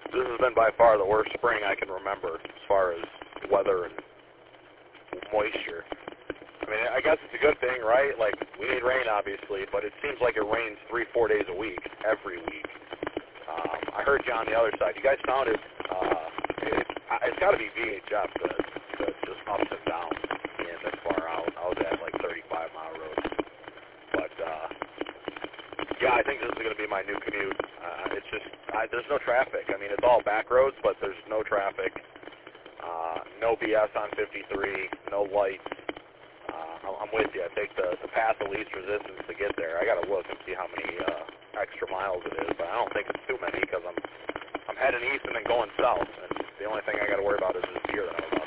This has been by far the worst spring I can remember as far as weather and moisture. I mean, I guess it's a good thing, right? Like, we need rain, obviously, but it seems like it rains 3-4 days a week, every week. I heard you on the other side. You guys sounded, it's got to be VHF, the just ups and downs being this far out. I was at, like, 35-mile roads. But, yeah, I think this is going to be my new commute. It's just, there's no traffic. I mean, it's all back roads, but there's no traffic. No BS on 53, no lights. I'm with you. I take the path of least resistance to get there. I got to look and see how many extra miles it is, but I don't think it's too many because I'm heading east and then going south. And the only thing I got to worry about is this deer that I'm about